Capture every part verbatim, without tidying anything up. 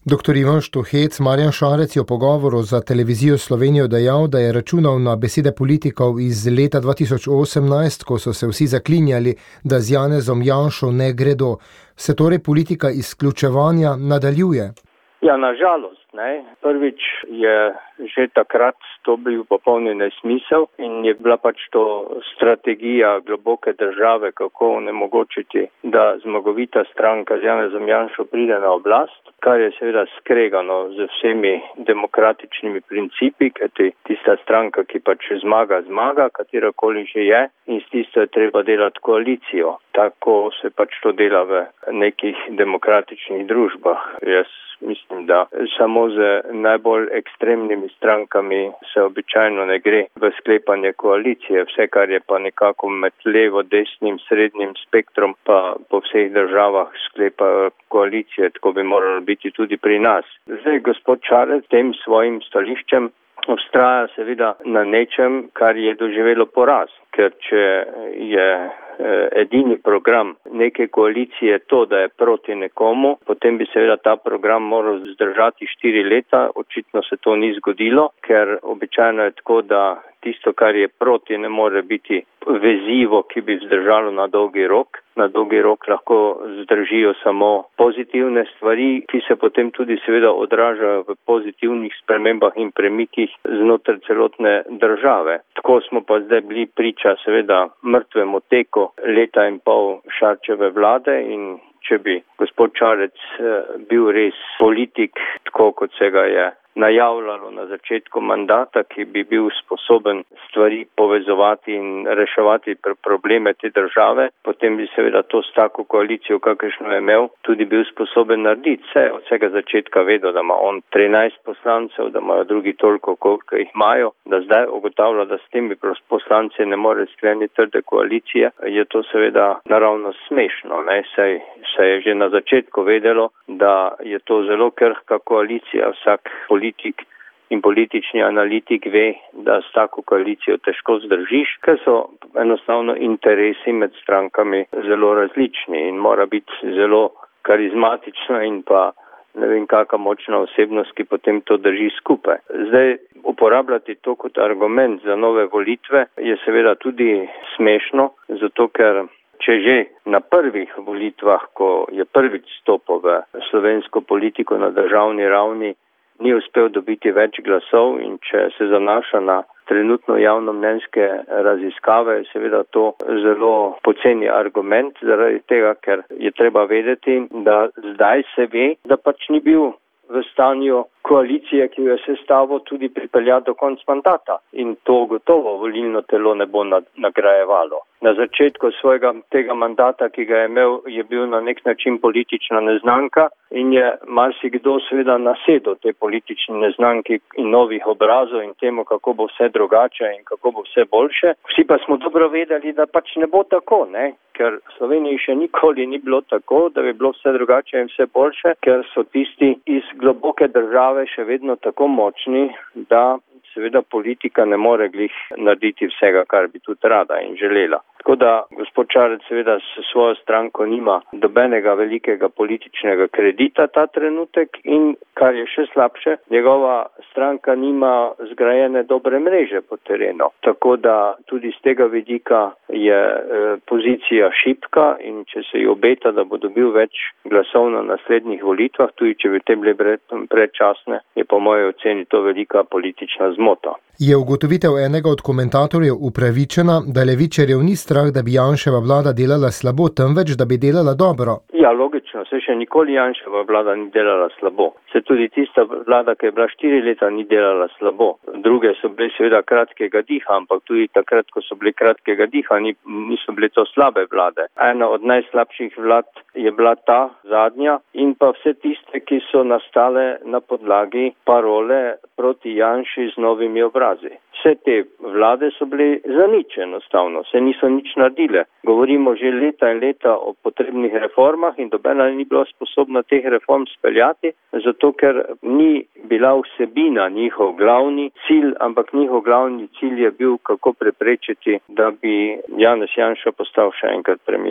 Doktor Ivan Štuhec, Marjan Šarec je v pogovoru za televizijo Slovenijo dejal, da je računal na besede politikov iz leta dva tisoč osemnajst, ko so se vsi zaklinjali, da z Janezom Janšo ne gredo. Se torej politika izključevanja nadaljuje? Ja, nažalost, ne. Prvič je že takrat to bil popolni nesmisel in je bila pač to strategija globoke države, kako onemogočiti, da zmagovita stranka z Janezom Janšo pride na oblast, kar je seveda skregano z vsemi demokratičnimi principi, kajti tista stranka, ki pač zmaga, zmaga, katerakoli že je, in s tisto je treba delati koalicijo. Tako se pač to dela v nekih demokratičnih družbah. Jaz mislim, da samo z najbolj ekstremnimi strankami se običajno ne gre v sklepanje koalicije. Vse, kar je pa nekako med levo, desnim, srednjim spektrom, pa po vseh državah sklepa koalicije, tako bi moralo biti tudi pri nas. Zdaj, gospod Šarec, tem svojim stališčem vztraja seveda na nečem, kar je doživelo poraz, ker če je edini program neke koalicije to, da je proti nekomu, potem bi seveda ta program moral zdržati štiri leta. Očitno se to ni zgodilo, ker običajno je tako, da tisto, kar je proti, ne more biti vezivo, ki bi zdržalo na dolgi rok. Na dolgi rok lahko zdržijo samo pozitivne stvari, ki se potem tudi seveda odražajo v pozitivnih spremembah in premikih znotraj celotne države. Tako smo pa zdaj bili priča seveda mrtvemu teku leta in pol Šarčeve vlade in če bi gospod Šarec bil res politik, tako kot se ga je najavljalo na začetku mandata, ki bi bil sposoben stvari povezovati in reševati probleme te države, potem bi seveda to s tako koalicijo, kakršno je imel, tudi bil sposoben narediti. Vse od vsega začetka vedo, da ima on trinajst poslancev, da imajo drugi toliko, koliko jih imajo, da zdaj ugotavlja, da s temi poslanci ne more skleniti trde koalicije, je to seveda naravno smešno. Ne? Saj se je že na začetku vedelo, da je to zelo krhka koalicija. Vsak politik in politični analitik ve, da s tako koalicijo težko zdržiš, ker so enostavno interesi med strankami zelo različni in mora biti zelo karizmatična in pa ne vem kakšna močna osebnost, ki potem to drži skupaj. Zdaj, uporabljati to kot argument za nove volitve je seveda tudi smešno, zato ker če že na prvih volitvah, ko je prvič stopil v slovensko politiko na državni ravni, ni uspel dobiti več glasov in če se zanaša na trenutno javnomnenjske raziskave, je seveda to zelo poceni argument, zaradi tega, ker je treba vedeti, da zdaj se ve, da pač ni bil v stanju koalicije, ki jo je sestavil, tudi pripeljati do konca mandata. In to gotovo volilno telo ne bo nagrajevalo. Na začetku svojega tega mandata, ki ga je imel, je bil na nek način politična neznanka in je marsikdo seveda nasedel te politične neznanki in novih obrazov in temu, kako bo vse drugače in kako bo vse boljše. Vsi pa smo dobro vedeli, da pač ne bo tako, ne? Ker v Sloveniji še nikoli ni bilo tako, da bi bilo vse drugače in vse boljše, ker so tisti iz globoke države še vedno tako močni, da seveda politika ne more glih narediti vsega, kar bi tudi rada in želela. Tako da gospod Šarec seveda s svojo stranko nima dobenega velikega političnega kredita ta trenutek in, kar je še slabše, njegova stranka nima zgrajene dobre mreže po terenu. Tako da tudi z tega vidika je e, pozicija šibka in če se ji obeta, da bo dobil več glasov na naslednjih volitvah, tudi če bi te bile predčasne, je po moje oceni to velika politična zmota. Je ugotovitev enega od komentatorjev upravičena, da levičarjev ni strah, da bi Janševa vlada delala slabo, temveč da bi delala dobro? Ja, logično, se še nikoli Janševa vlada ni delala slabo. Se tudi tista vlada, ki je bila štiri leta, ni delala slabo. Druge so bile seveda kratkega diha, ampak tudi takrat, ko so bile kratkega diha, niso bile to slabe vlade. Ena od najslabših vlad je bila ta zadnja in pa vse tiste, ki so nastale na podlagi parole proti Janši z novimi obrazi. Vse te vlade so bile zanič enostavno, se niso nič naredile. Govorimo že leta in leta o potrebnih reformah in dobena ni bila sposobna teh reform speljati, zato ker ni bila vsebina njihov glavni cilj, ampak njihov glavni cilj je bil, kako preprečiti, da bi Janez Janša postal še enkrat premier.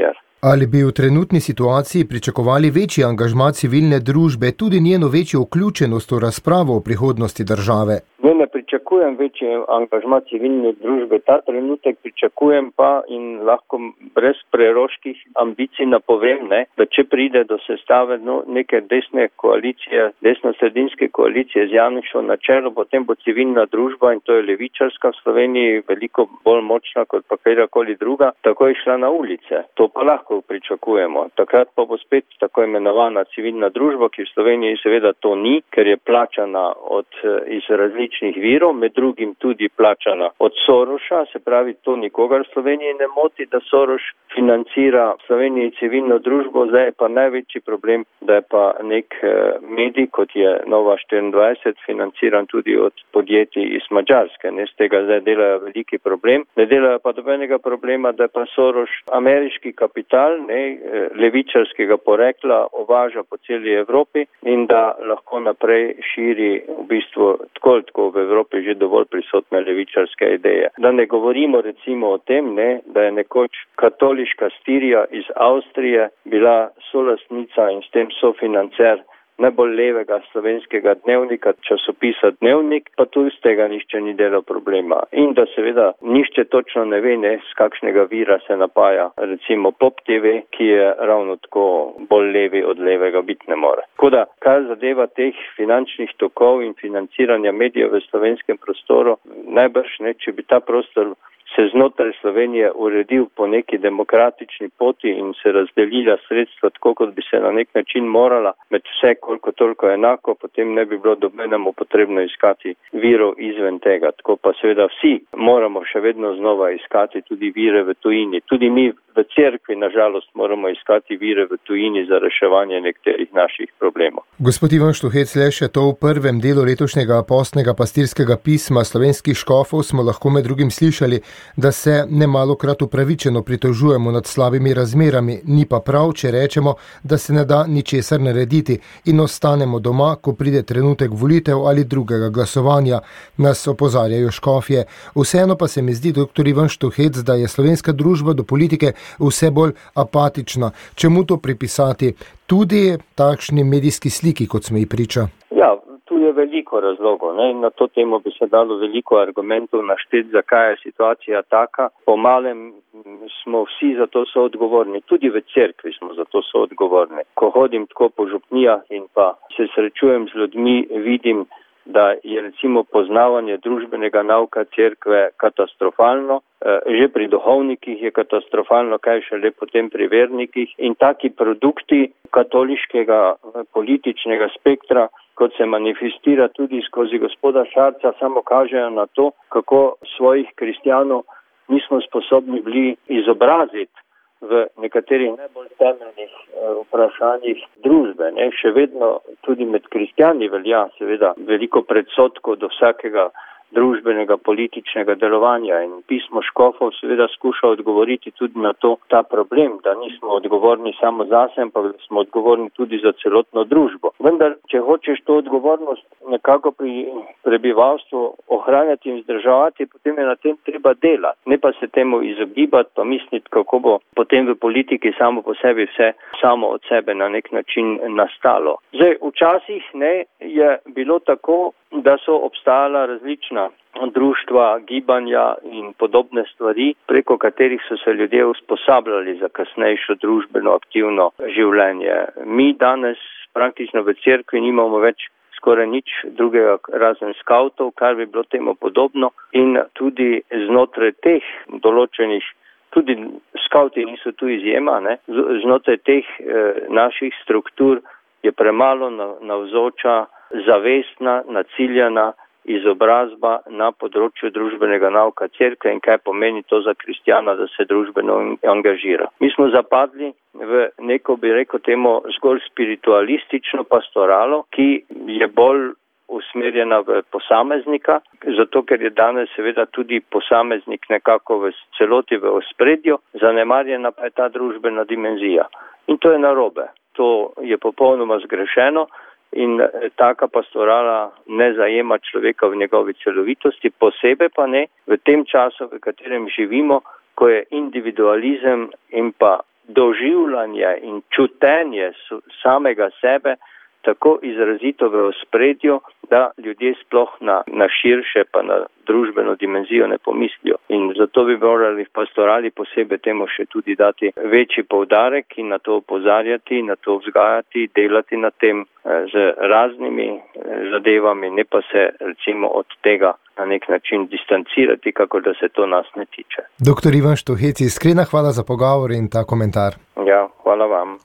Ali bi v trenutni situaciji pričakovali večji angažma civilne družbe, tudi njeno večjo vključenost v razpravo o prihodnosti države? Ne, ne pričakujem večji angažma civilne družbe. Ta trenutek pričakujem pa in lahko brez preroških ambicij napovem, ne, da če pride do sestave no, neke desne koalicije, desno-sredinske koalicije z Janšo na čelu, potem bo civilna družba, in to je levičarska v Sloveniji, veliko bolj močna kot pa katerakoli druga, tako je šla na ulice. To pa lahko pričakujemo. Takrat pa bo spet tako imenovana civilna družba, ki v Sloveniji seveda to ni, ker je plačana od, iz različnih virov, med drugim tudi plačana od Soroša, se pravi, to nikogar v Sloveniji ne moti, da Soroš financira v Sloveniji civilno družbo, zdaj je pa največji problem, da je pa nek medij, kot je Nova štiriindvajset, financiran tudi od podjetij iz Madžarske. Ne, z tega zdaj delajo veliki problem. Ne delajo pa dobenega problema, da pa Soroš ameriški kapital, ne, levičarskega porekla uvaža po celi Evropi in da lahko naprej širi v bistvu tako, tako v Evropi že dovolj prisotne levičarske ideje. Da ne govorimo recimo o tem, ne, da je nekoč katoliška Stirija iz Avstrije bila solastnica in s tem sofinancer najbolj levega slovenskega dnevnika, časopisa Dnevnik, pa tu iz tega nišče ni delal problema. In da seveda nišče točno ne ve, ne, z kakšnega vira se napaja recimo Pop T V, ki je ravno tako bolj levi od levega biti ne more. Tako da, kar zadeva teh finančnih tokov in financiranja medijev v slovenskem prostoru, najbrž ne, če bi ta prostor se znotraj Slovenije uredil po neki demokratični poti in se razdelila sredstva tako, kot bi se na nek način morala, med vse koliko toliko enako, potem ne bi bilo dobenemu potrebno iskati virov izven tega. Tako pa seveda vsi moramo še vedno znova iskati tudi vire v tujini. Tudi mi v cerkvi, nažalost, moramo iskati vire v tujini za reševanje nekaterih naših problemov. Gospod Ivan Štuhec, le še to v prvem delu letošnjega postnega pastirskega pisma slovenskih škofov smo lahko med drugim slišali, da se nemalokrat upravičeno pritožujemo nad slabimi razmerami, ni pa prav, če rečemo, da se ne da ničesar narediti in ostanemo doma, ko pride trenutek volitev ali drugega glasovanja, nas opozarjajo škofje. Vseeno pa se mi zdi, doktor Ivan Štuhec, da je slovenska družba do politike vse bolj apatična. Čemu to pripisati? Tudi takšni medijski sliki, kot smo ji priča? Ja, tu je veliko razlogov. Ne? Na to temo bi se dalo veliko argumentov našteti, zakaj je situacija taka. Po malem smo vsi za to soodgovorni. Tudi v cerkvi smo za to soodgovorni. Ko hodim tako po župnijah in pa se srečujem z ljudmi, vidim, da je recimo poznavanje družbenega nauka cerkve katastrofalno, že pri duhovnikih je katastrofalno, kaj šele potem pri vernikih, in taki produkti katoliškega političnega spektra, kot se manifestira tudi skozi gospoda Šarca, samo kažejo na to, kako svojih kristjanov nismo sposobni bili izobraziti v nekaterih najbolj temeljnih vprašanjih družbe. Ne? Še vedno tudi med kristjani velja seveda veliko predsodkov do vsakega družbenega, političnega delovanja in pismo škofov seveda skuša odgovoriti tudi na to, ta problem, da nismo odgovorni samo zase, ampak da smo odgovorni tudi za celotno družbo. Vendar, če hočeš to odgovornost nekako pri prebivalstvu ohranjati in vzdržavati, potem je na tem treba delati, ne pa se temu izogibati, pa misliti, kako bo potem v politiki samo po sebi vse samo od sebe na nek način nastalo. Zdaj, včasih ne, je bilo tako, da so obstajala različna društva, gibanja in podobne stvari, preko katerih so se ljudje usposabljali za kasnejšo družbeno aktivno življenje. Mi danes praktično v cerkvi nimamo več skoraj nič drugega razen skavtov, kar bi bilo temu podobno, in tudi znotraj teh določenih, tudi skavti niso tu izjema, ne? Znotraj teh eh, naših struktur je premalo navzoča zavestna, naciljena izobrazba na področju družbenega nauka cerkve in kaj pomeni to za kristjana, da se družbeno angažira. Mi smo zapadli v neko, bi rekel temu, zgolj spiritualistično pastoralo, ki je bolj usmerjena v posameznika, zato ker je danes seveda tudi posameznik nekako v celoti v ospredju, zanemarjena pa je ta družbena dimenzija. In to je narobe. To je popolnoma zgrešeno. In taka pastorala ne zajema človeka v njegovi celovitosti, posebej pa ne v tem času, v katerem živimo, ko je individualizem in pa doživljanje in čutenje samega sebe tako izrazito v ospredju, da ljudje sploh na, na širše pa na družbeno dimenzijo ne pomislijo. In zato bi morali v pastorali posebej temu še tudi dati večji poudarek in na to opozarjati, na to vzgajati, delati na tem z raznimi zadevami, ne pa se recimo od tega na nek način distancirati, kako da se to nas ne tiče. Doktor Ivan Štuhec, iskrena hvala za pogovor in ta komentar. Ja, hvala vam.